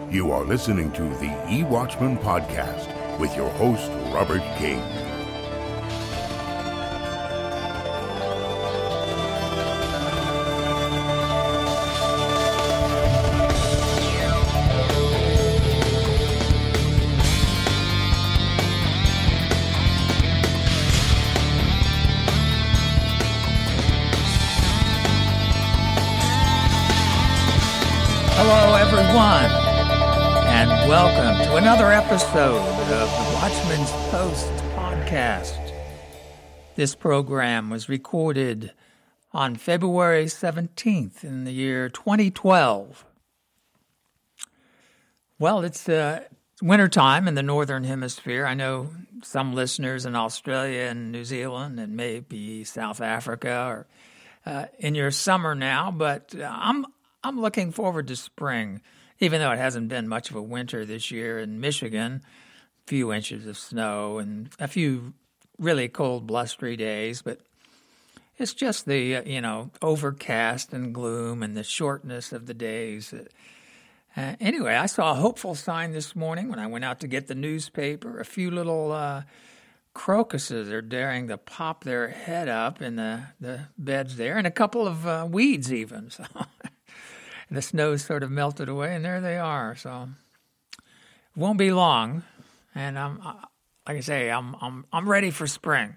You are listening to the eWatchman Podcast with your host, Robert King. Hello, everyone, and welcome to another episode of the Watchman's Post podcast. This program was recorded on February 17th in the year 2012. Well, it's wintertime in the Northern Hemisphere. I know some listeners in Australia and New Zealand and maybe South Africa are in your summer now, but I'm looking forward to spring, even though it hasn't been much of a winter this year in Michigan. A few inches of snow and a few really cold, blustery days, but it's just the, overcast and gloom and the shortness of the days. Anyway, I saw a hopeful sign this morning when I went out to get the newspaper. A few little crocuses are daring to pop their head up in the beds there, and a couple of weeds even, so... The snow's sort of melted away, and there they are. So it won't be long, and I'm ready for spring.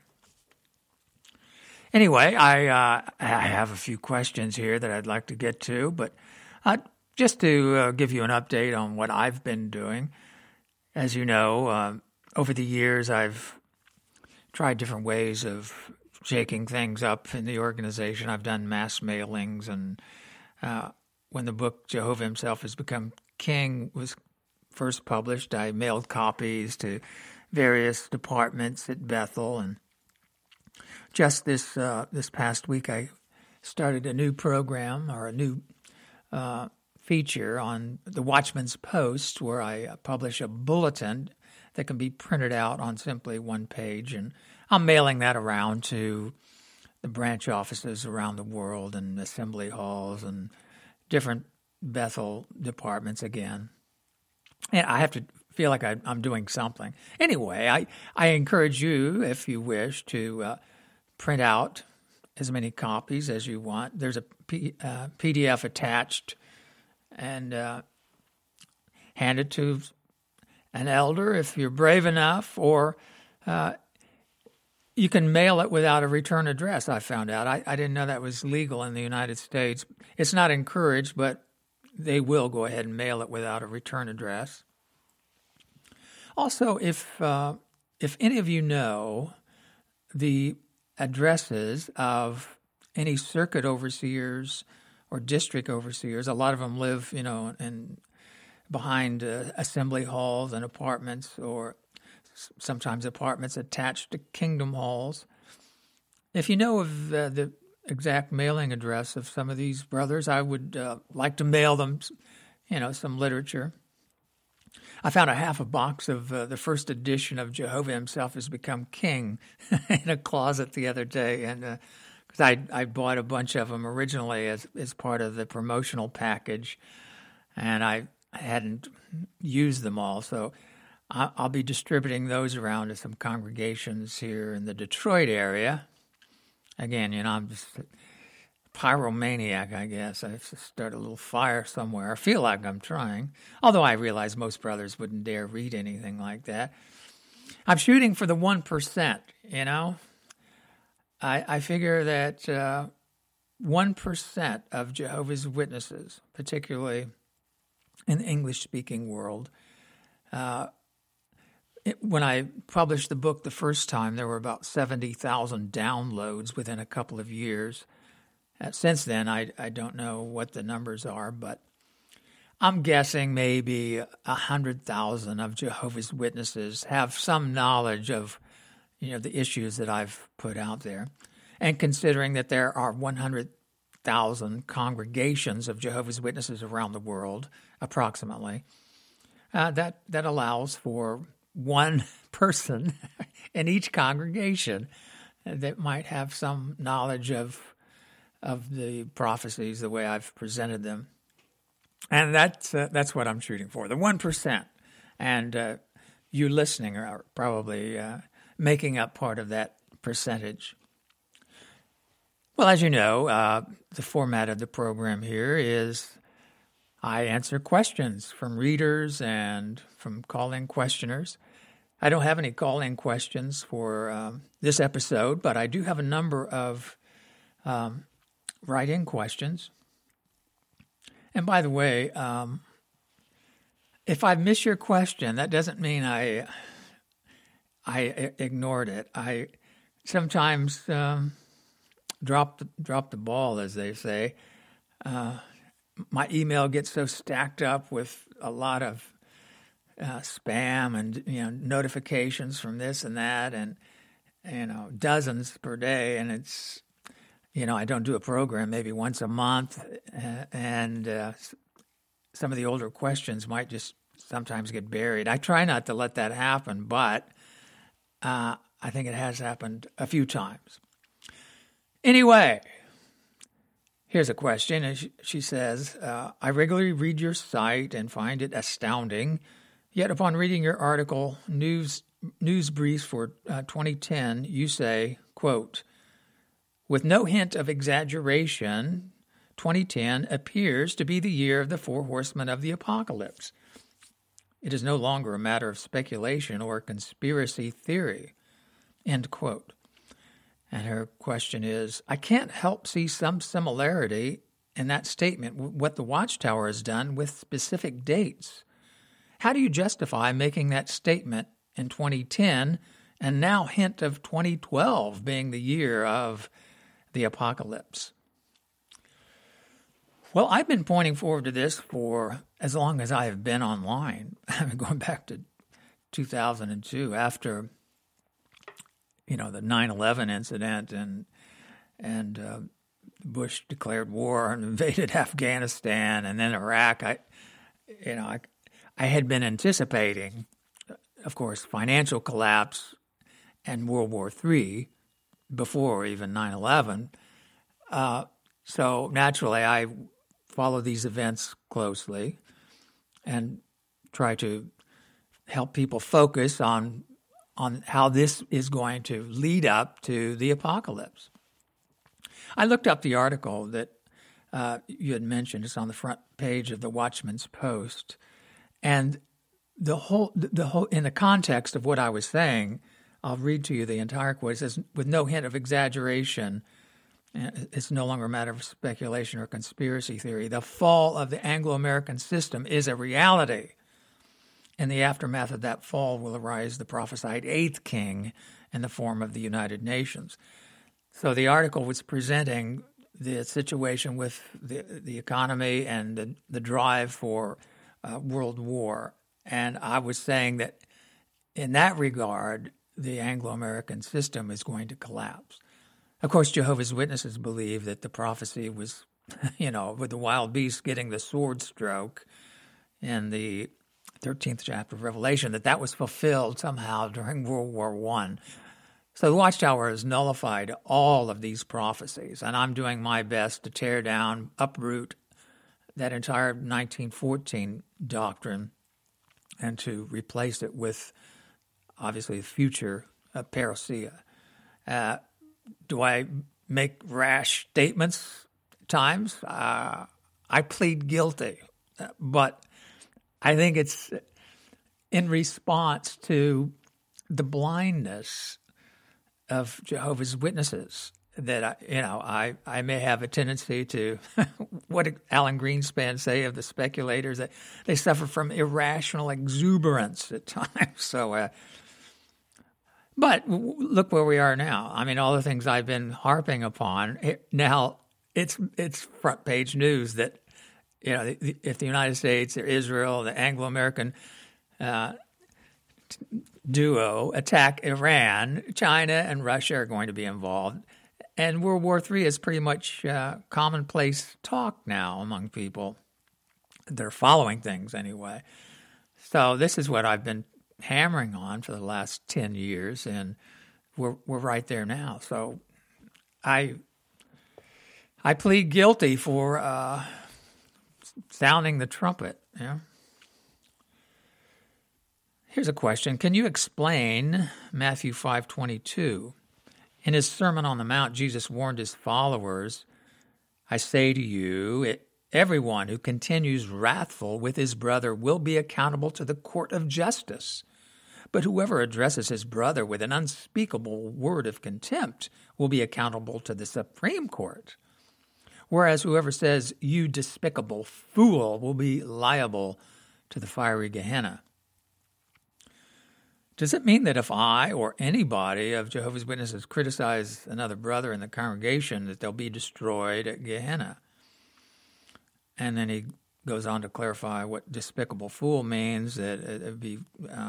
Anyway, I have a few questions here that I'd like to get to, but just to give you an update on what I've been doing. As you know, over the years, I've tried different ways of shaking things up in the organization. I've done mass mailings and. When the book Jehovah Himself Has Become King was first published, I mailed copies to various departments at Bethel. And just this past week, I started a new program or a new feature on the Watchman's Post, where I publish a bulletin that can be printed out on simply one page. And I'm mailing that around to the branch offices around the world and assembly halls and different Bethel departments again. And I have to feel like I'm doing something. Anyway, I encourage you, if you wish, to print out as many copies as you want. There's a PDF attached, and hand it to an elder if you're brave enough, or you can mail it without a return address, I found out. I didn't know that was legal in the United States. It's not encouraged, but they will go ahead and mail it without a return address. Also, if any of you know the addresses of any circuit overseers or district overseers, a lot of them live, behind assembly halls and apartments, or sometimes apartments attached to kingdom halls. If you know of the exact mailing address of some of these brothers, I would like to mail them, some literature. I found a half a box of the first edition of Jehovah Himself Has Become King in a closet the other day, and because I bought a bunch of them originally as part of the promotional package, and I hadn't used them all, so I'll be distributing those around to some congregations here in the Detroit area. Again, I'm just a pyromaniac, I guess. I have to start a little fire somewhere. I feel like I'm trying, although I realize most brothers wouldn't dare read anything like that. I'm shooting for the 1%, I figure that 1% of Jehovah's Witnesses, particularly in the English-speaking world, when I published the book the first time, there were about 70,000 downloads within a couple of years. Since then, I don't know what the numbers are, but I'm guessing maybe 100,000 of Jehovah's Witnesses have some knowledge of, the issues that I've put out there. And considering that there are 100,000 congregations of Jehovah's Witnesses around the world, approximately, that allows for one person in each congregation that might have some knowledge of the prophecies the way I've presented them. And that's what I'm shooting for, the 1%. And you listening are probably making up part of that percentage. Well, as you know, the format of the program here is I answer questions from readers and from call-in questioners. I don't have any call-in questions for this episode, but I do have a number of write-in questions. And by the way, if I miss your question, that doesn't mean I ignored it. I sometimes drop the ball, as they say. My email gets so stacked up with a lot of spam and notifications from this and that, and dozens per day, and it's I don't do a program maybe once a month, and some of the older questions might just sometimes get buried. I try not to let that happen, but I think it has happened a few times. Anyway, here's a question. And she says, I regularly read your site and find it astounding. Yet upon reading your article, News Briefs for 2010, you say, quote, with no hint of exaggeration, 2010 appears to be the year of the four horsemen of the apocalypse. It is no longer a matter of speculation or conspiracy theory, end quote. And her question is, I can't help see some similarity in that statement, what the Watchtower has done with specific dates. How do you justify making that statement in 2010 and now hint of 2012 being the year of the apocalypse? Well, I've been pointing forward to this for as long as I have been online, going back to 2002, after the 9/11 incident and Bush declared war and invaded Afghanistan and then Iraq. I had been anticipating, of course, financial collapse and World War III before even 9/11. So naturally, I follow these events closely and try to help people focus on how this is going to lead up to the apocalypse. I looked up the article that you had mentioned. It's on the front page of the Watchman's Post, and the whole in the context of what I was saying, I'll read to you the entire quote. It says, with no hint of exaggeration, it's no longer a matter of speculation or conspiracy theory. The fall of the Anglo-American system is a reality. In the aftermath of that fall will arise the prophesied eighth king in the form of the United Nations. So the article was presenting the situation with the economy and the drive for world war. And I was saying that in that regard, the Anglo-American system is going to collapse. Of course, Jehovah's Witnesses believe that the prophecy was, with the wild beast getting the sword stroke in the 13th chapter of Revelation, that was fulfilled somehow during World War I. So the Watchtower has nullified all of these prophecies, and I'm doing my best to tear down, uproot that entire 1914 doctrine and to replace it with, obviously, the future parousia. Do I make rash statements at times? I plead guilty, but I think it's in response to the blindness of Jehovah's Witnesses that I may have a tendency to what did Alan Greenspan say of the speculators, that they suffer from irrational exuberance at times. So, but look where we are now. I mean, all the things I've been harping upon now, it's front page news that if the United States or Israel, the Anglo-American duo attack Iran, China and Russia are going to be involved. And World War III is pretty much commonplace talk now among people. They're following things anyway. So this is what I've been hammering on for the last 10 years, and we're right there now. So I plead guilty for sounding the trumpet. Yeah. Here's a question. Can you explain Matthew 5:22? In his Sermon on the Mount, Jesus warned his followers, I say to you, everyone who continues wrathful with his brother will be accountable to the court of justice. But whoever addresses his brother with an unspeakable word of contempt will be accountable to the Supreme Court. Whereas whoever says, you despicable fool, will be liable to the fiery Gehenna. Does it mean that if I or anybody of Jehovah's Witnesses criticize another brother in the congregation, that they'll be destroyed at Gehenna? And then he goes on to clarify what despicable fool means, that it would be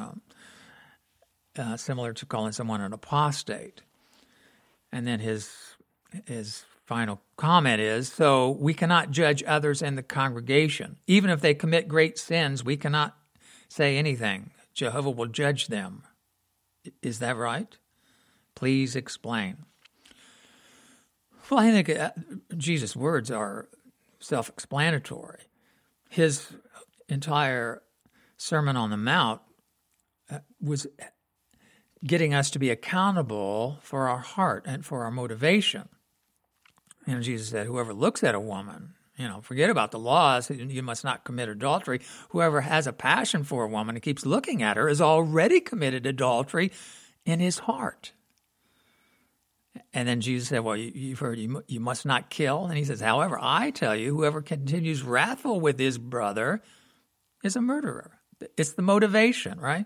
similar to calling someone an apostate. And then his final comment is, so we cannot judge others in the congregation. Even if they commit great sins, we cannot say anything. Jehovah will judge them. Is that right? Please explain. Well, I think Jesus' words are self-explanatory. His entire Sermon on the Mount was getting us to be accountable for our heart and for our motivation. You know, Jesus said, whoever looks at a woman, forget about the laws, you must not commit adultery. Whoever has a passion for a woman and keeps looking at her has already committed adultery in his heart. And then Jesus said, well, you've heard you must not kill. And he says, however, I tell you, whoever continues wrathful with his brother is a murderer. It's the motivation, right?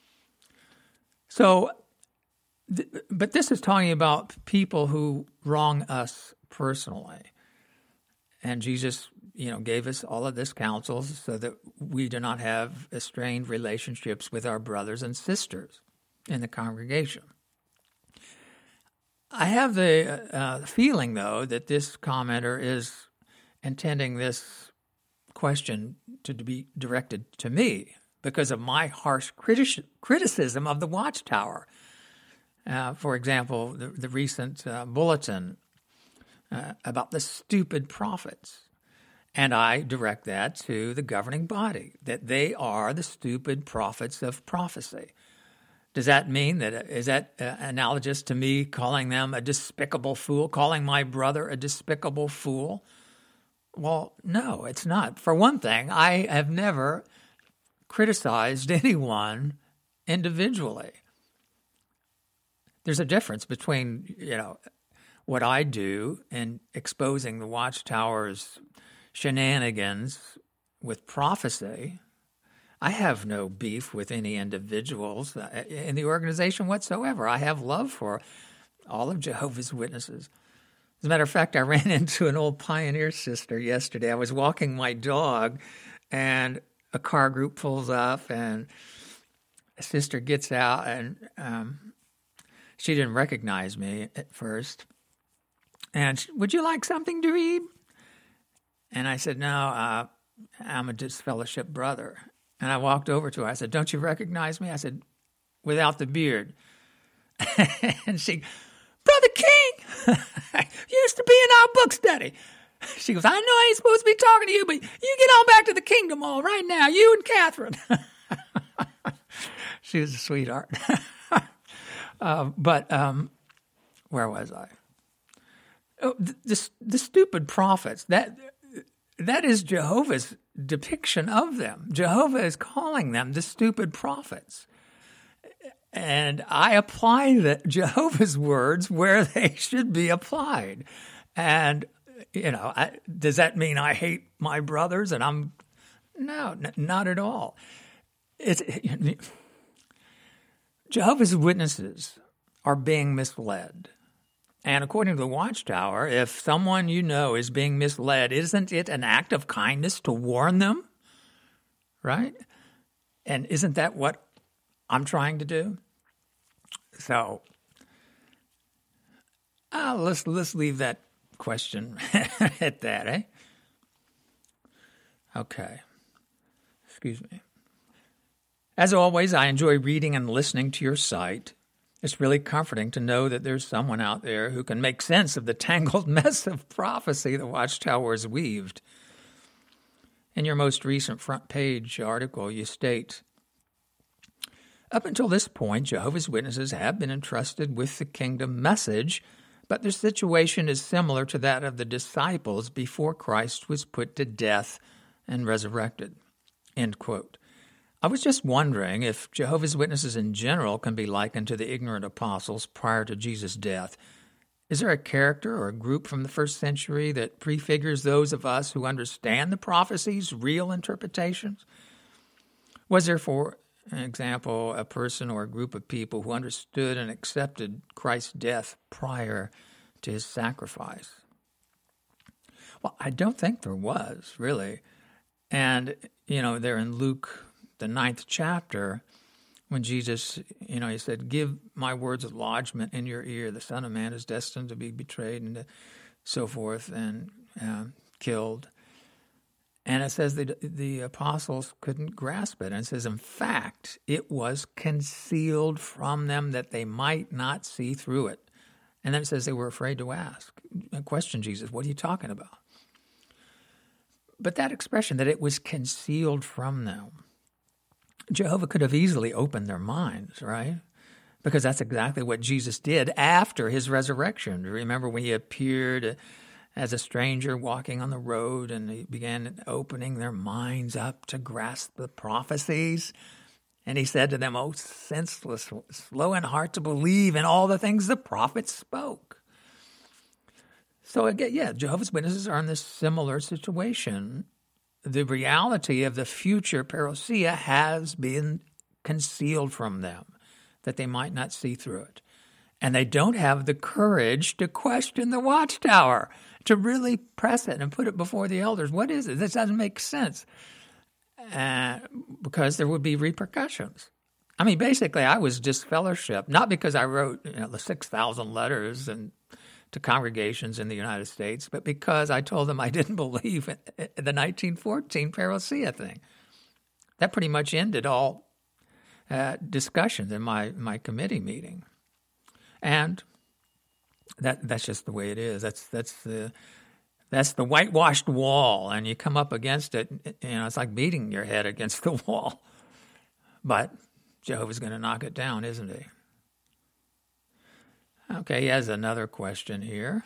So, but this is talking about people who wrong us personally. And Jesus, gave us all of this counsel so that we do not have strained relationships with our brothers and sisters in the congregation. I have the feeling, though, that this commenter is intending this question to be directed to me because of my harsh criticism of the Watchtower. For example, the recent bulletin about the stupid prophets. And I direct that to the governing body, that they are the stupid prophets of prophecy. Does that mean is that analogous to me calling them a despicable fool, calling my brother a despicable fool? Well, no, it's not. For one thing, I have never criticized anyone individually. There's a difference between, what I do in exposing the Watchtower's shenanigans with prophecy. I have no beef with any individuals in the organization whatsoever. I have love for all of Jehovah's Witnesses. As a matter of fact, I ran into an old Pioneer sister yesterday. I was walking my dog, and a car group pulls up, and a sister gets out, and she didn't recognize me at first. And would you like something to eat? And I said, no, I'm a disfellowship brother. And I walked over to her. I said, don't you recognize me? I said, without the beard. And she, Brother King, you used to be in our book study. She goes, I know I ain't supposed to be talking to you, but you get on back to the Kingdom Hall right now, you and Catherine. She was a sweetheart. But where was I? Oh, the stupid prophets, that is Jehovah's depiction of them. Jehovah is calling them the stupid prophets. And I apply Jehovah's words where they should be applied. And, does that mean I hate my brothers? And no, not at all. Jehovah's Witnesses are being misled. And according to the Watchtower, if someone is being misled, isn't it an act of kindness to warn them? Right? And isn't that what I'm trying to do? So let's leave that question at that, eh? Okay. Excuse me. As always, I enjoy reading and listening to your site. It's really comforting to know that there's someone out there who can make sense of the tangled mess of prophecy the Watchtower has weaved. In your most recent front page article, you state, up until this point, Jehovah's Witnesses have been entrusted with the kingdom message, but their situation is similar to that of the disciples before Christ was put to death and resurrected. End quote. I was just wondering if Jehovah's Witnesses in general can be likened to the ignorant apostles prior to Jesus' death. Is there a character or a group from the first century that prefigures those of us who understand the prophecies' real interpretations? Was there, for example, a person or a group of people who understood and accepted Christ's death prior to his sacrifice? Well, I don't think there was, really. And, there in Luke, the 9th chapter, when Jesus, he said, give my words of lodgment in your ear. The Son of Man is destined to be betrayed and so forth and killed. And it says the apostles couldn't grasp it. And it says, in fact, it was concealed from them that they might not see through it. And then it says they were afraid to ask. Question Jesus, what are you talking about? But that expression, that it was concealed from them, Jehovah could have easily opened their minds, right? Because that's exactly what Jesus did after his resurrection. Remember when he appeared as a stranger walking on the road and he began opening their minds up to grasp the prophecies? And he said to them, oh, senseless, slow in heart to believe in all the things the prophets spoke. So again, Jehovah's Witnesses are in this similar situation. The reality of the future parousia has been concealed from them, that they might not see through it. And they don't have the courage to question the watchtower, to really press it and put it before the elders. What is it? This doesn't make sense. Because there would be repercussions. I mean, basically, I was disfellowshipped, not because I wrote the 6,000 letters to congregations in the United States, but because I told them I didn't believe in the 1914 parousia thing. That pretty much ended all discussions in my committee meeting. And that's just the way it is. That's the whitewashed wall, and you come up against it, it's like beating your head against the wall. But Jehovah's going to knock it down, isn't he? Okay, he has another question here.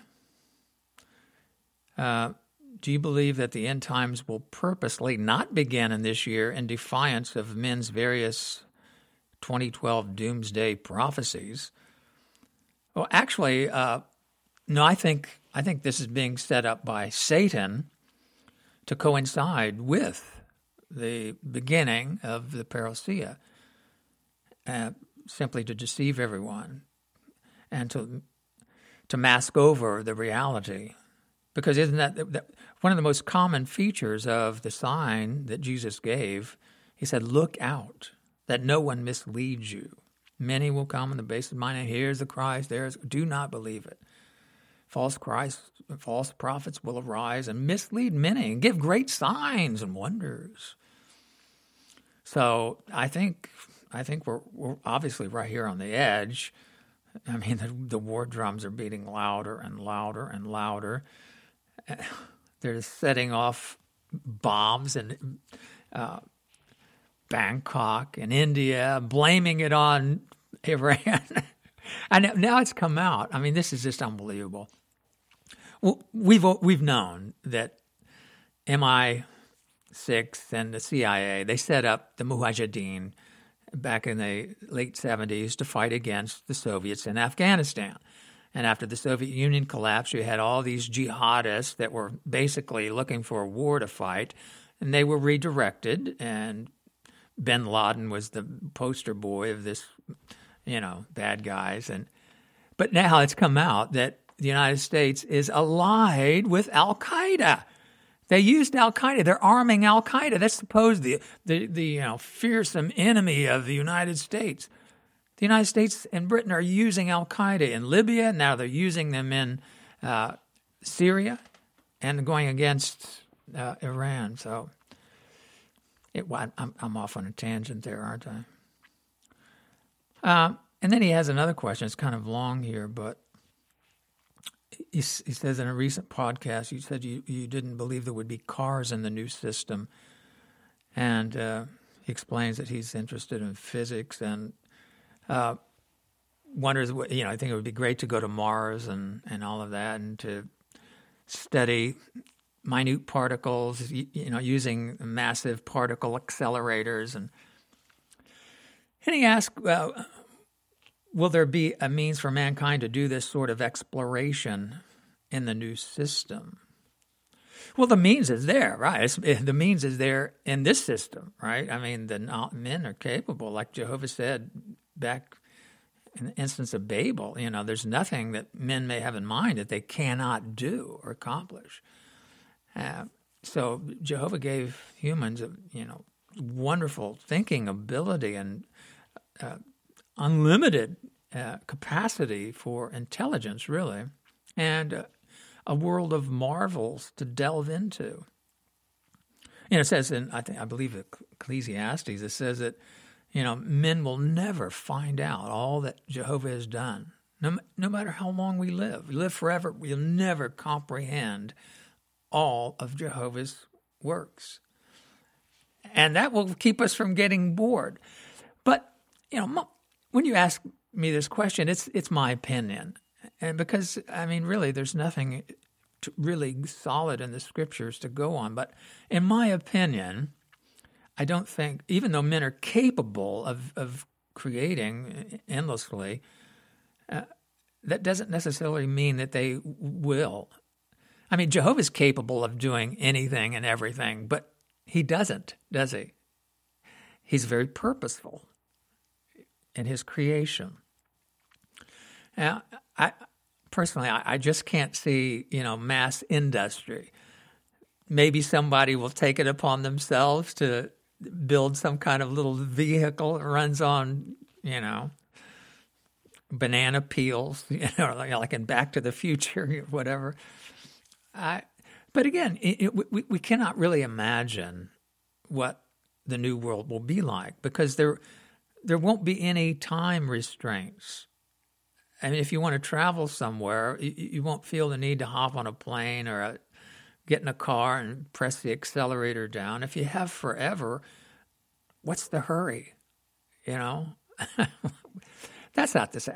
Do you believe that the end times will purposely not begin in this year in defiance of men's various 2012 doomsday prophecies? Well, actually, no, I think this is being set up by Satan to coincide with the beginning of the parousia, simply to deceive everyone and to mask over the reality. Because isn't that one of the most common features of the sign that Jesus gave? He said, look out, that no one misleads you. Many will come on the basis of mine, and here's the Christ, do not believe it. False prophets will arise and mislead many and give great signs and wonders. So I think we're obviously right here on the edge. I mean, the war drums are beating louder and louder and louder. They're setting off bombs in Bangkok and India, blaming it on Iran. And now it's come out. I mean, this is just unbelievable. Well, we've known that MI6 and the CIA, they set up the Mujahideen back in the late 70s to fight against the Soviets in Afghanistan. And after the Soviet Union collapsed, you had all these jihadists that were basically looking for a war to fight, and they were redirected, and bin Laden was the poster boy of this, bad guys. But now it's come out that the United States is allied with Al-Qaeda. They used Al-Qaeda. They're arming Al-Qaeda. That's supposed the fearsome enemy of the United States. The United States and Britain are using Al-Qaeda in Libya. Now they're using them in Syria and going against Iran. So I'm off on a tangent there, aren't I? And then he has another question. It's kind of long here, but he says in a recent podcast, you said you didn't believe there would be cars in the new system. And he explains that he's interested in physics and wonders, I think it would be great to go to Mars and all of that and to study minute particles, using massive particle accelerators. And he asked, will there be a means for mankind to do this sort of exploration in the new system? Well, the means is there, right? The means is there in this system, right? I mean, the men are capable, like Jehovah said back in the instance of Babel. There's nothing that men may have in mind that they cannot do or accomplish. So Jehovah gave humans, wonderful thinking ability and unlimited capacity for intelligence, really, and a world of marvels to delve into. It says I believe Ecclesiastes, it says that, men will never find out all that Jehovah has done. No matter how long we live forever, we'll never comprehend all of Jehovah's works. And that will keep us from getting bored. But, when you ask me this question, it's my opinion. And because, really, there's nothing really solid in the scriptures to go on. But in my opinion, I don't think, even though men are capable of creating endlessly, that doesn't necessarily mean that they will. Jehovah's capable of doing anything and everything, but he doesn't, does he? He's very purposeful in his creation. Now, I just can't see, mass industry. Maybe somebody will take it upon themselves to build some kind of little vehicle that runs on, banana peels, like in Back to the Future or whatever. But again, we cannot really imagine what the new world will be like because there won't be any time restraints. If you want to travel somewhere, you won't feel the need to hop on a plane or get in a car and press the accelerator down. If you have forever, what's the hurry? That's not the same.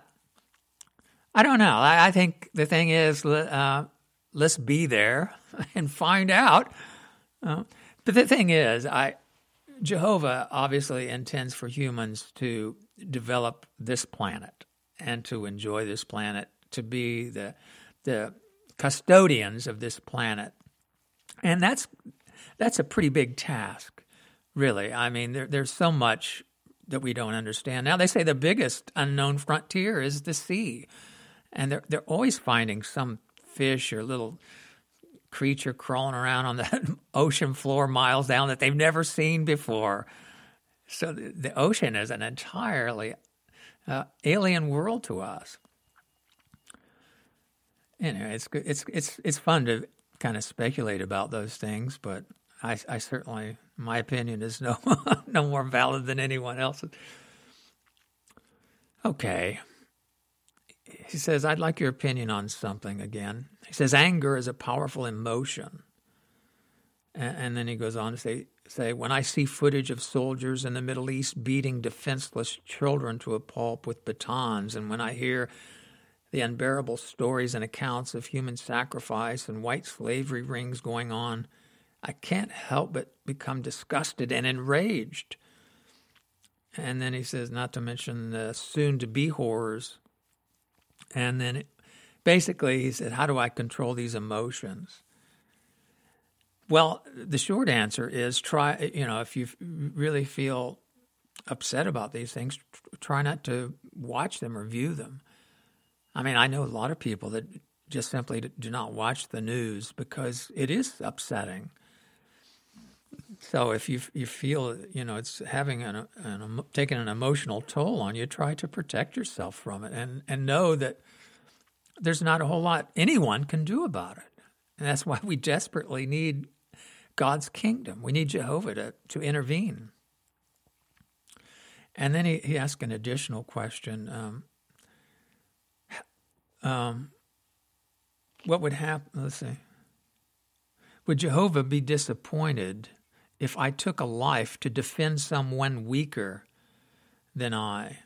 I don't know. I think the thing is, let's be there and find out. But the thing is, Jehovah obviously intends for humans to develop this planet and to enjoy this planet, to be the custodians of this planet. And that's a pretty big task, really. There's so much that we don't understand. Now, they say the biggest unknown frontier is the sea. And they're always finding some fish or little creature crawling around on the ocean floor miles down that they've never seen before. So the ocean is an entirely alien world to us. Anyway, it's fun to kind of speculate about those things, but I certainly, my opinion is no more valid than anyone else's. Okay. He says, I'd like your opinion on something again. He says, anger is a powerful emotion. And then he goes on to say, when I see footage of soldiers in the Middle East beating defenseless children to a pulp with batons, and when I hear the unbearable stories and accounts of human sacrifice and white slavery rings going on, I can't help but become disgusted and enraged. And then he says, not to mention the soon-to-be horrors. And then basically he said, how do I control these emotions? Well, the short answer is try, if you really feel upset about these things, try not to watch them or view them. I know a lot of people that just simply do not watch the news because it is upsetting. So if you feel, it's having taking an emotional toll on you, try to protect yourself from it and know that there's not a whole lot anyone can do about it. And that's why we desperately need God's kingdom. We need Jehovah to intervene. And then he asked an additional question. what would happen? Let's see. Would Jehovah be disappointed if I took a life to defend someone weaker than I?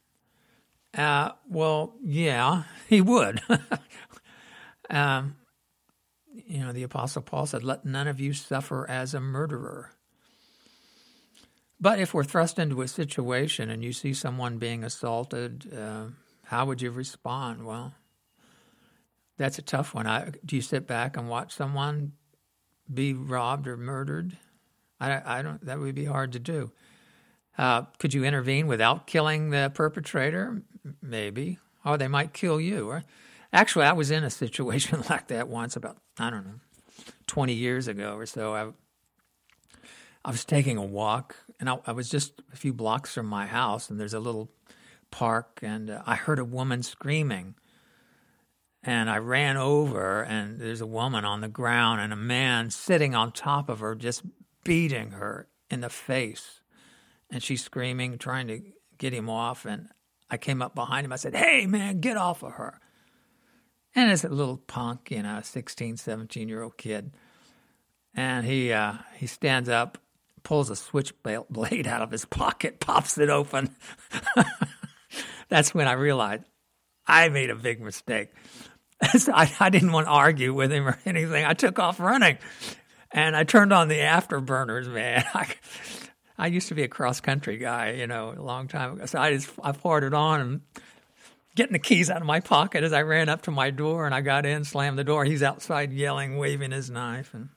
Well, yeah, he would. The Apostle Paul said, "Let none of you suffer as a murderer." But if we're thrust into a situation and you see someone being assaulted, how would you respond? Well, that's a tough one. Do you sit back and watch someone be robbed or murdered? I don't. That would be hard to do. Could you intervene without killing the perpetrator? Maybe. Or they might kill you. Actually, I was in a situation like that once about, 20 years ago or so. I was taking a walk, and I was just a few blocks from my house, and there's a little park, and I heard a woman screaming. And I ran over, and there's a woman on the ground and a man sitting on top of her just beating her in the face. And she's screaming, trying to get him off. And I came up behind him. I said, "Hey, man, get off of her." And it's a little punk, 16, 17-year-old kid. And he stands up, pulls a switchblade out of his pocket, pops it open. That's when I realized I made a big mistake. So I didn't want to argue with him or anything. I took off running, and I turned on the afterburners, man. I used to be a cross-country guy, a long time ago. So I poured it on and getting the keys out of my pocket as I ran up to my door, and I got in, slammed the door. He's outside yelling, waving his knife. And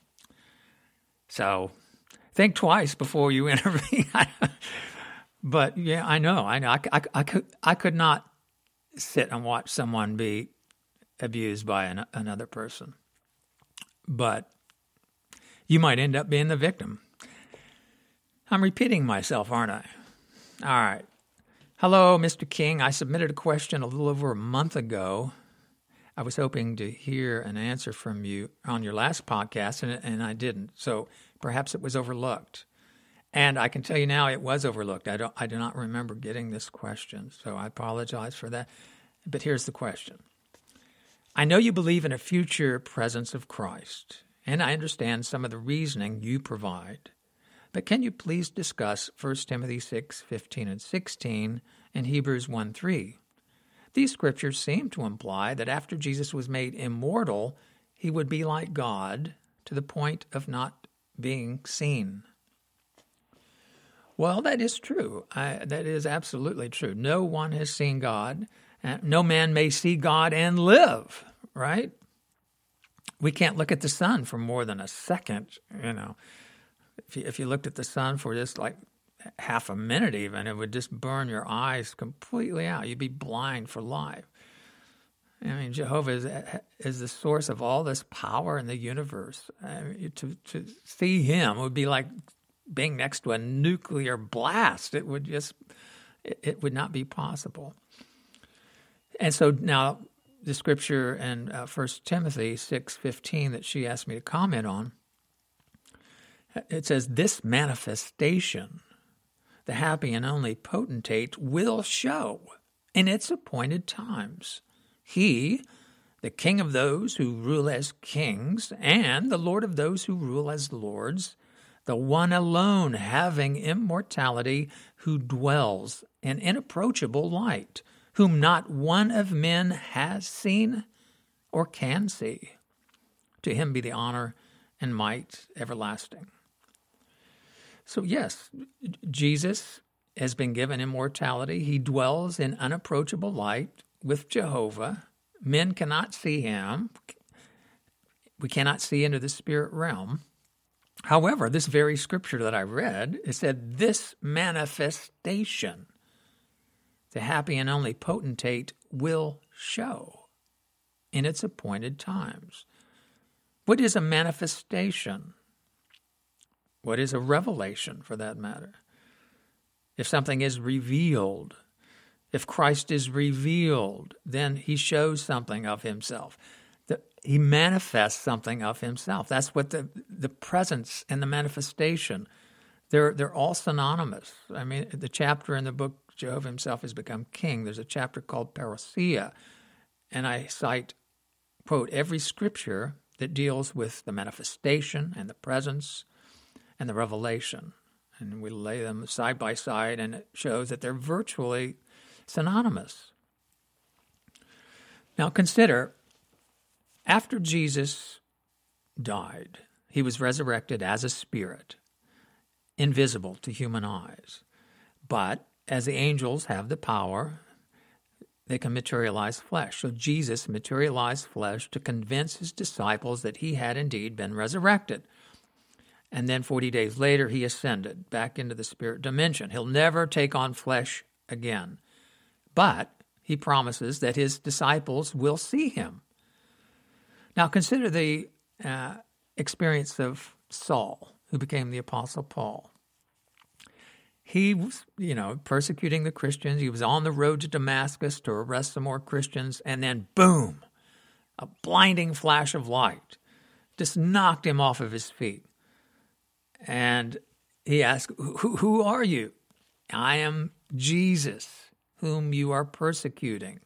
so think twice before you intervene. But, yeah, I know. I could not sit and watch someone be abused by another person. But you might end up being the victim. I'm repeating myself, aren't I? All right. Hello, Mr. King. I submitted a question a little over a month ago. I was hoping to hear an answer from you on your last podcast, and I didn't. So perhaps it was overlooked. And I can tell you now it was overlooked. I do not remember getting this question, so I apologize for that. But here's the question. I know you believe in a future presence of Christ, and I understand some of the reasoning you provide. But can you please discuss 1 Timothy 6:15 and 16 and Hebrews 1:3? These scriptures seem to imply that after Jesus was made immortal, he would be like God to the point of not being seen. Well, that is true. That is absolutely true. No one has seen God. No man may see God and live, right? We can't look at the sun for more than a second, If you looked at the sun for just like half a minute even, it would just burn your eyes completely out. You'd be blind for life. I mean, Jehovah is the source of all this power in the universe. To see him would be like being next to a nuclear blast. It would not be possible. And so now the scripture in 1 Timothy 6:15 that she asked me to comment on, it says, this manifestation, the happy and only potentate, will show in its appointed times. He, the King of those who rule as kings, and the Lord of those who rule as lords, the one alone having immortality, who dwells in inapproachable light, whom not one of men has seen or can see. To him be the honor and might everlasting. So yes, Jesus has been given immortality. He dwells in unapproachable light with Jehovah. Men cannot see him. We cannot see into the spirit realm. However, this very scripture that I read, it said this manifestation, the happy and only potentate, will show in its appointed times. What is a manifestation? What is a revelation, for that matter? If something is revealed, if Christ is revealed, then he shows something of himself. He manifests something of himself. That's what the presence and the manifestation, they're all synonymous. I mean, the chapter in the book, Jehovah himself has become king, there's a chapter called Parousia, and I cite quote every scripture that deals with the manifestation and the presence and the revelation. And we lay them side by side, and it shows that they're virtually synonymous. Now consider, after Jesus died, he was resurrected as a spirit, invisible to human eyes. But as the angels have the power, they can materialize flesh. So Jesus materialized flesh to convince his disciples that he had indeed been resurrected. And then 40 days later, he ascended back into the spirit dimension. He'll never take on flesh again. But he promises that his disciples will see him. Now consider the experience of Saul, who became the Apostle Paul. He was, persecuting the Christians. He was on the road to Damascus to arrest some more Christians, and then boom, a blinding flash of light just knocked him off of his feet. And he asked, who are you? I am Jesus, whom you are persecuting.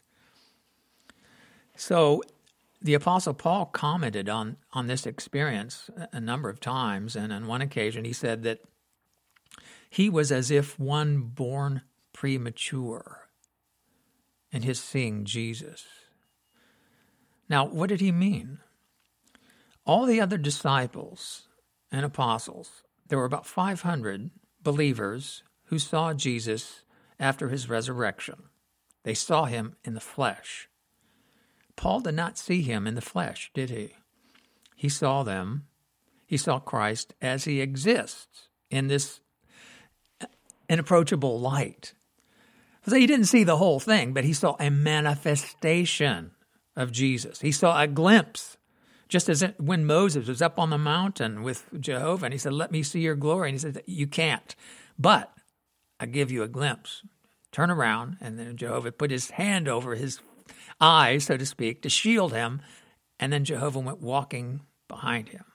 So the Apostle Paul commented on this experience a number of times, and on one occasion he said that he was as if one born premature in his seeing Jesus. Now, what did he mean? All the other disciples and apostles, there were about 500 believers who saw Jesus after his resurrection. They saw him in the flesh. Paul did not see him in the flesh, did he? He saw them. He saw Christ as he exists in this inapproachable light. So he didn't see the whole thing, but he saw a manifestation of Jesus. He saw a glimpse, just as when Moses was up on the mountain with Jehovah, and he said, "Let me see your glory." And he said, "You can't, but I give you a glimpse." Turn around, and then Jehovah put his hand over his eyes, so to speak, to shield him, and then Jehovah went walking behind him.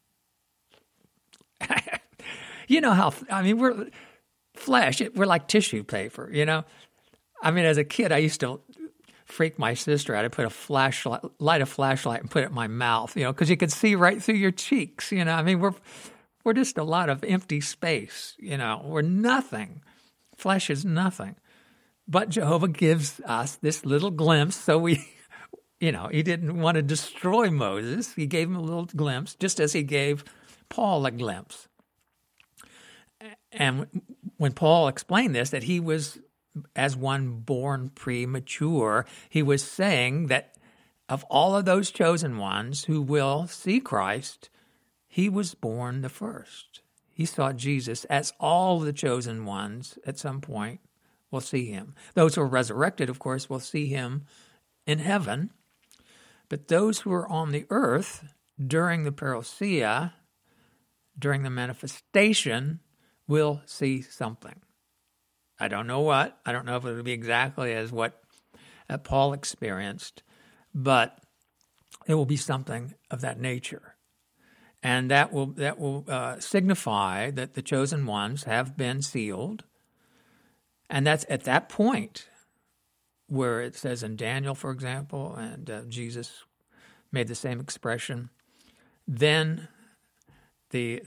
You know how, we're flesh, we're like tissue paper, as a kid, I used to freak my sister out. I'd put light a flashlight and put it in my mouth, because you could see right through your cheeks, we're just a lot of empty space, we're nothing. Flesh is nothing. But Jehovah gives us this little glimpse, so he didn't want to destroy Moses. He gave him a little glimpse, just as he gave Paul a glimpse. And when Paul explained this, that he was as one born premature, he was saying that of all of those chosen ones who will see Christ, he was born the first. He saw Jesus as all the chosen ones at some point will see him. Those who are resurrected, of course, will see him in heaven. But those who are on the earth during the parousia, during the manifestation, will see something. I don't know what. I don't know if it will be exactly as what Paul experienced, but it will be something of that nature. And that will signify that the chosen ones have been sealed. And that's at that point where it says in Daniel, for example, and Jesus made the same expression, then the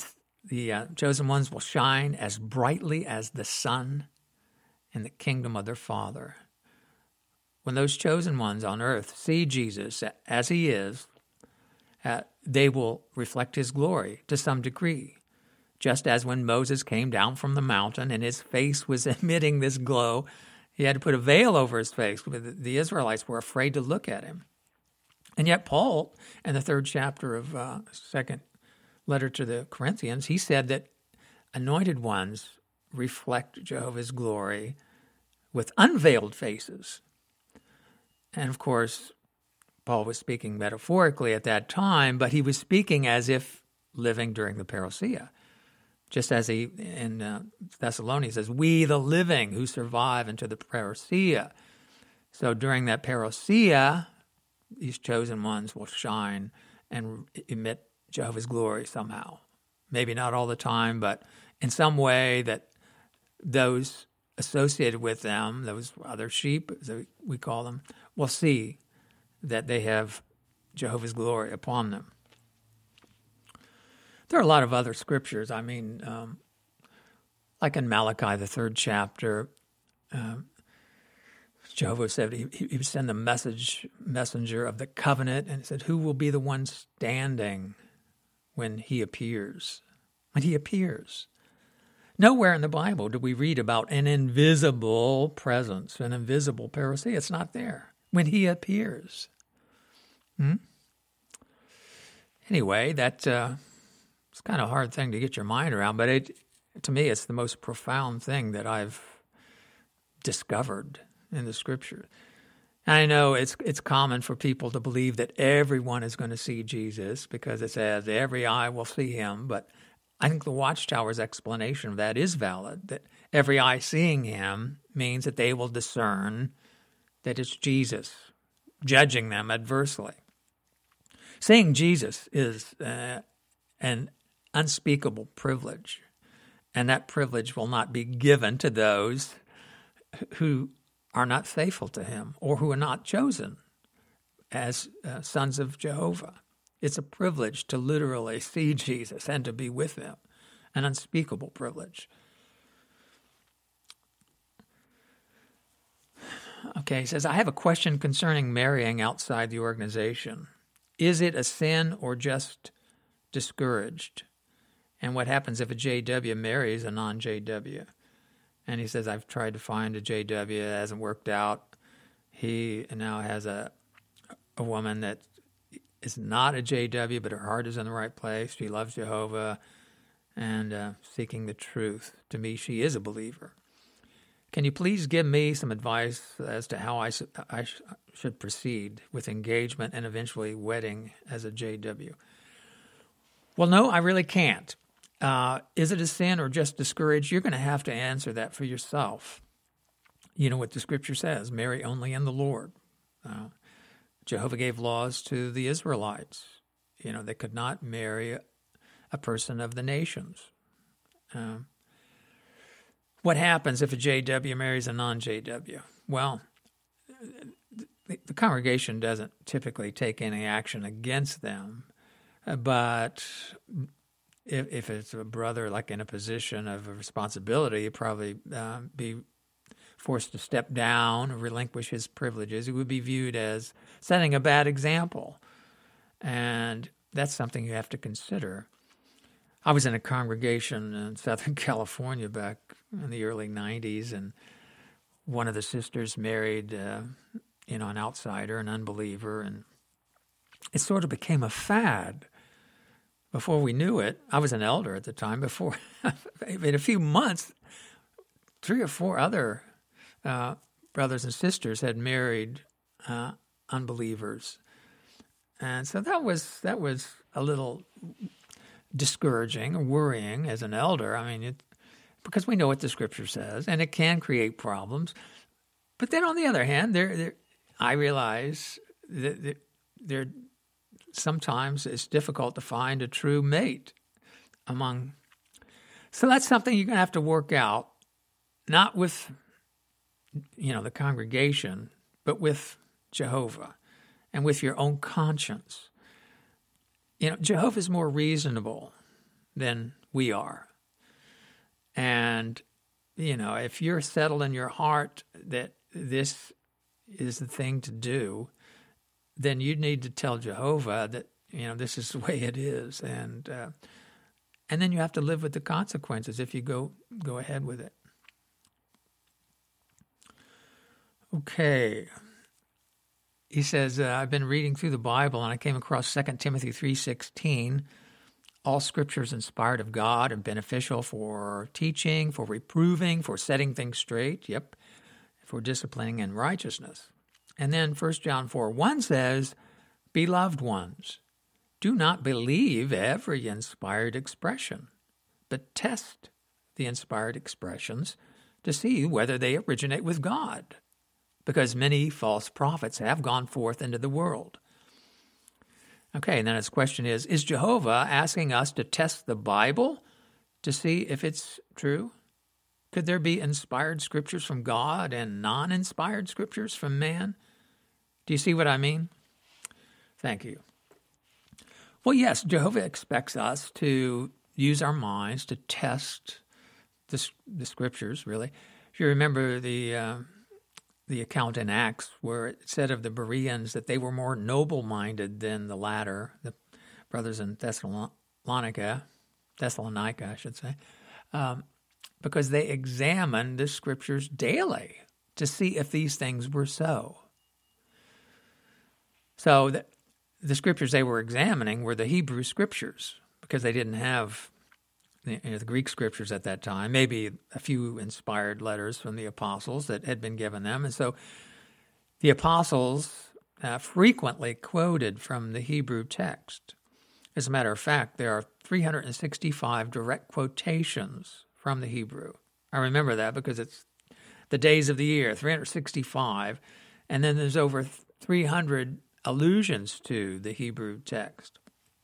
chosen ones will shine as brightly as the sun in the kingdom of their Father. When those chosen ones on earth see Jesus as he is, they will reflect his glory to some degree. Just as when Moses came down from the mountain and his face was emitting this glow, he had to put a veil over his face. The Israelites were afraid to look at him. And yet Paul, in the 3rd chapter of second letter to the Corinthians, he said that anointed ones reflect Jehovah's glory with unveiled faces. And of course, Paul was speaking metaphorically at that time, but he was speaking as if living during the parousia. Just as he in Thessalonians says, "We the living who survive into the parousia." So during that parousia, these chosen ones will shine and emit Jehovah's glory somehow. Maybe not all the time, but in some way that those associated with them, those other sheep, as we call them, will see that they have Jehovah's glory upon them. There are a lot of other scriptures. I mean, like in Malachi, the 3rd chapter, Jehovah said he would send the messenger of the covenant, and he said, who will be the one standing when he appears? When he appears. Nowhere in the Bible do we read about an invisible presence, an invisible parousia. It's not there. When he appears. Anyway, it's kind of a hard thing to get your mind around, but to me, it's the most profound thing that I've discovered in the Scripture. And I know it's common for people to believe that everyone is going to see Jesus because it says every eye will see him, but I think the Watchtower's explanation of that is valid, that every eye seeing him means that they will discern that it's Jesus, judging them adversely. Seeing Jesus is an unspeakable privilege, and that privilege will not be given to those who are not faithful to him or who are not chosen as sons of Jehovah. It's a privilege to literally see Jesus and to be with him, an unspeakable privilege. Okay, he says, I have a question concerning marrying outside the organization. Is it a sin or just discouraged? And what happens if a JW marries a non-JW? And he says, I've tried to find a JW. It hasn't worked out. He now has a woman that is not a JW, but her heart is in the right place. She loves Jehovah and seeking the truth. To me, she is a believer. Can you please give me some advice as to how I should proceed with engagement and eventually wedding as a JW? Well, no, I really can't. Is it a sin or just discouraged? You're going to have to answer that for yourself. You know what the Scripture says, marry only in the Lord. Jehovah gave laws to the Israelites. You know, they could not marry a person of the nations. What happens if a JW marries a non-JW? Well, the congregation doesn't typically take any action against them, but if it's a brother like in a position of responsibility, he'd probably be forced to step down or relinquish his privileges. It would be viewed as setting a bad example. And that's something you have to consider. I was in a congregation in Southern California back in the early 90s, and one of the sisters married an outsider, an unbeliever, and it sort of became a fad. Before we knew it, I was an elder at the time, in a few months, 3 or 4 other brothers and sisters had married unbelievers. And so that was a little discouraging or worrying as an elder. I mean, because we know what the Scripture says, and it can create problems. But then on the other hand, I realize that sometimes it's difficult to find a true mate among. So that's something you're going to have to work out, not with the congregation, but with Jehovah and with your own conscience. Jehovah is more reasonable than we are. And, if you're settled in your heart that this is the thing to do, then you need to tell Jehovah that, this is the way it is. And then you have to live with the consequences if you go ahead with it. Okay. He says, I've been reading through the Bible and I came across 2 Timothy 3:16. All Scripture is inspired of God and beneficial for teaching, for reproving, for setting things straight, for disciplining in righteousness. And then 1 John 4:1 says, Beloved ones, do not believe every inspired expression, but test the inspired expressions to see whether they originate with God, because many false prophets have gone forth into the world. Okay, and then his question is Jehovah asking us to test the Bible to see if it's true? Could there be inspired scriptures from God and non-inspired scriptures from man? Do you see what I mean? Thank you. Well, yes, Jehovah expects us to use our minds to test the scriptures, really. If you remember the account in Acts where it said of the Bereans that they were more noble-minded than the latter, the brothers in Thessalonica, I should say, because they examined the scriptures daily to see if these things were so. So the scriptures they were examining were the Hebrew scriptures, because they didn't have the Greek scriptures at that time, maybe a few inspired letters from the apostles that had been given them. And so the apostles frequently quoted from the Hebrew text. As a matter of fact, there are 365 direct quotations from the Hebrew. I remember that because it's the days of the year, 365, and then there's over 300 allusions to the Hebrew text.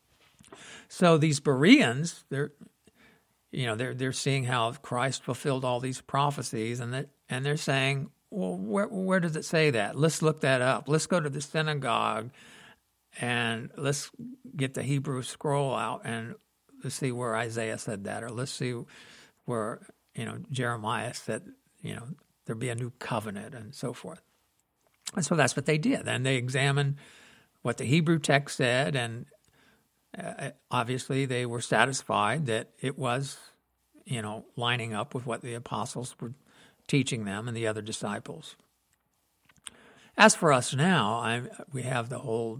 So these Bereans, they're seeing how Christ fulfilled all these prophecies, and they're saying, well, where does it say that? Let's look that up. Let's go to the synagogue and let's get the Hebrew scroll out and let's see where Isaiah said that, or let's see where Jeremiah said there'd be a new covenant and so forth. And so that's what they did. And they examined what the Hebrew text said, and obviously they were satisfied that it was, lining up with what the apostles were teaching them and the other disciples. As for us now, we have the whole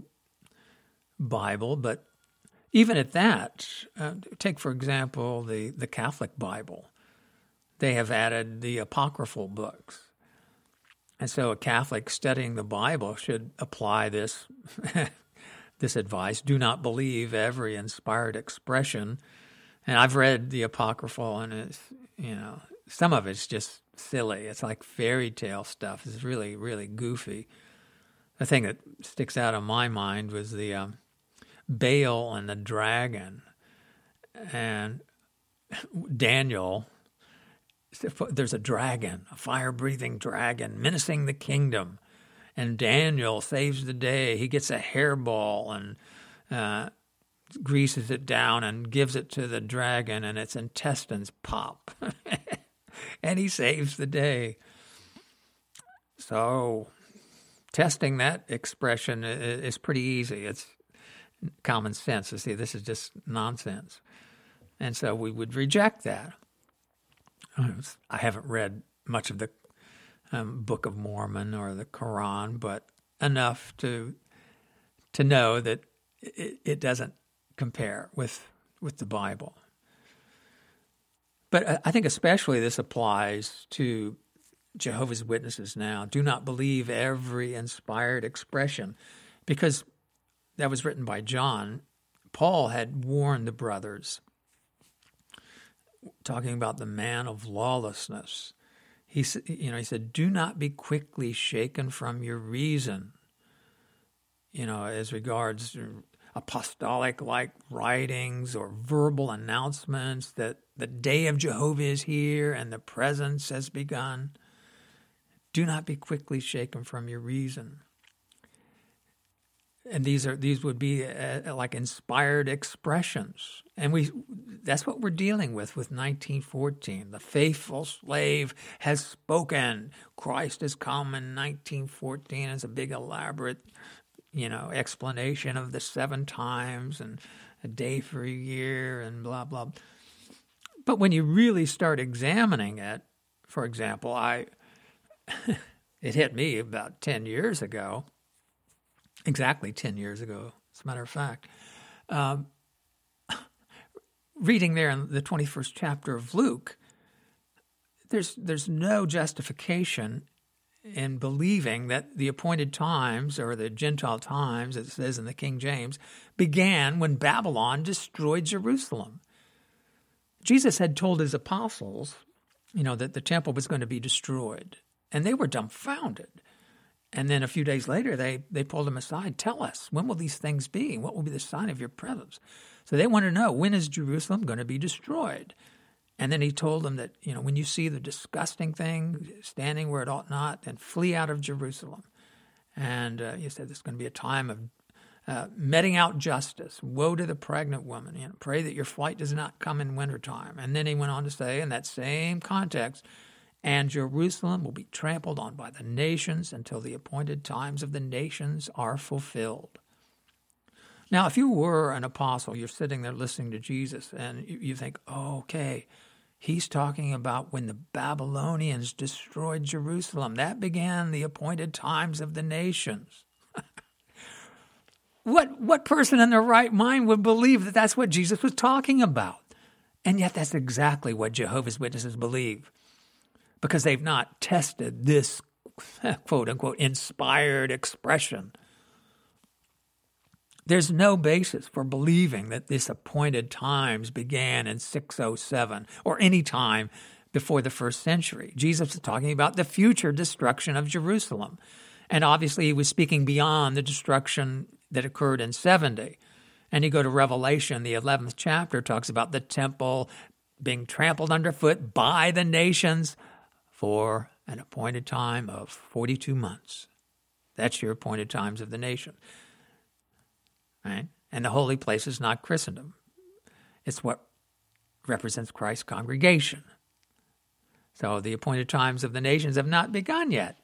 Bible, but even at that, take for example the Catholic Bible. They have added the apocryphal books. And so a Catholic studying the Bible should apply this this advice. Do not believe every inspired expression. And I've read the apocryphal, and it's, some of it's just silly. It's like fairy tale stuff. It's really, really goofy. The thing that sticks out in my mind was the Baal and the dragon. And Daniel, there's a dragon, a fire-breathing dragon, menacing the kingdom. And Daniel saves the day. He gets a hairball and greases it down and gives it to the dragon, and its intestines pop. And he saves the day. So testing that expression is pretty easy. It's common sense to see this is just nonsense. And so we would reject that. I haven't read much of the Book of Mormon or the Quran, but enough to know that it doesn't compare with the Bible. But I think especially this applies to Jehovah's Witnesses now. Do not believe every inspired expression, because that was written by John. Paul had warned the brothers, talking about the man of lawlessness. He said, do not be quickly shaken from your reason, as regards apostolic-like writings or verbal announcements that the day of Jehovah is here and the presence has begun. Do not be quickly shaken from your reason. And these would be like inspired expressions. And that's what we're dealing with 1914. The faithful slave has spoken. Christ has come in 1914. It's a big elaborate, explanation of the 7 times and a day for a year and blah, blah. But when you really start examining it, for example, it hit me about 10 years ago. Exactly 10 years ago, as a matter of fact. Reading there in the 21st chapter of Luke, there's no justification in believing that the appointed times, or the Gentile times, as it says in the King James, began when Babylon destroyed Jerusalem. Jesus had told his apostles, that the temple was going to be destroyed, and they were dumbfounded. And then a few days later, they pulled him aside. Tell us, when will these things be? What will be the sign of your presence? So they want to know, when is Jerusalem going to be destroyed? And then he told them that, when you see the disgusting thing standing where it ought not, then flee out of Jerusalem. And he said there's going to be a time meting out justice. Woe to the pregnant woman. Pray that your flight does not come in wintertime. And then he went on to say, in that same context, and Jerusalem will be trampled on by the nations until the appointed times of the nations are fulfilled. Now, if you were an apostle, you're sitting there listening to Jesus, and you think, oh, okay, he's talking about when the Babylonians destroyed Jerusalem. That began the appointed times of the nations. What person in their right mind would believe that that's what Jesus was talking about? And yet that's exactly what Jehovah's Witnesses believe, because they've not tested this quote-unquote inspired expression. There's no basis for believing that this appointed times began in 607 or any time before the first century. Jesus is talking about the future destruction of Jerusalem. And obviously he was speaking beyond the destruction that occurred in 70. And you go to Revelation, the 11th chapter talks about the temple being trampled underfoot by the nations for an appointed time of 42 months. That's your appointed times of the nation. Right? And the holy place is not Christendom. It's what represents Christ's congregation. So the appointed times of the nations have not begun yet.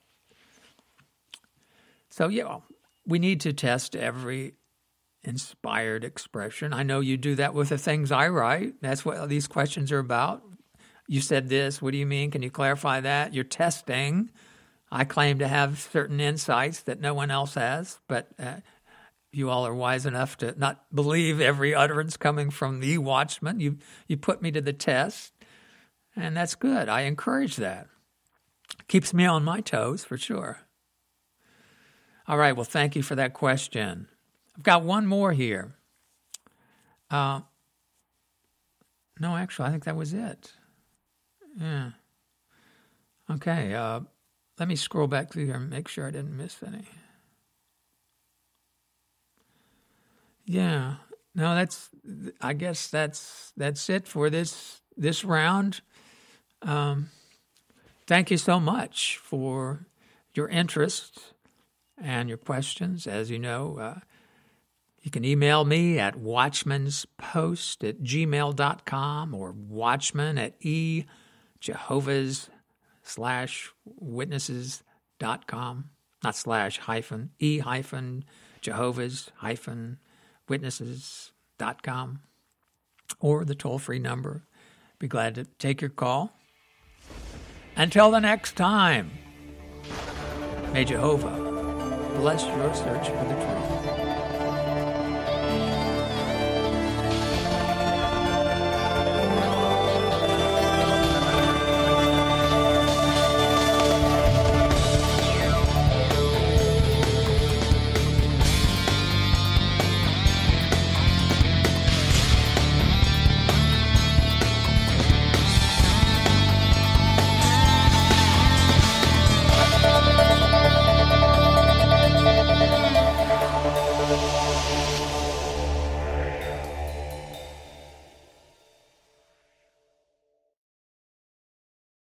So, we need to test every inspired expression. I know you do that with the things I write. That's what these questions are about. You said this. What do you mean? Can you clarify that? You're testing. I claim to have certain insights that no one else has, but you all are wise enough to not believe every utterance coming from the Watchman. You put me to the test, and that's good. I encourage that. Keeps me on my toes, for sure. All right, well, thank you for that question. I've got one more here. No, actually, I think that was it. Yeah. Okay, let me scroll back through here and make sure I didn't miss any. Yeah. No, I guess that's it for this round. Thank you so much for your interest and your questions. As you know, you can email me at watchmanspost@gmail.com or watchman@jehovah's/witnesses.com. Not slash, hyphen, Jehovah's-witnesses.com, or the toll-free number. Be glad to take your call. Until the next time, may Jehovah bless your search for the truth.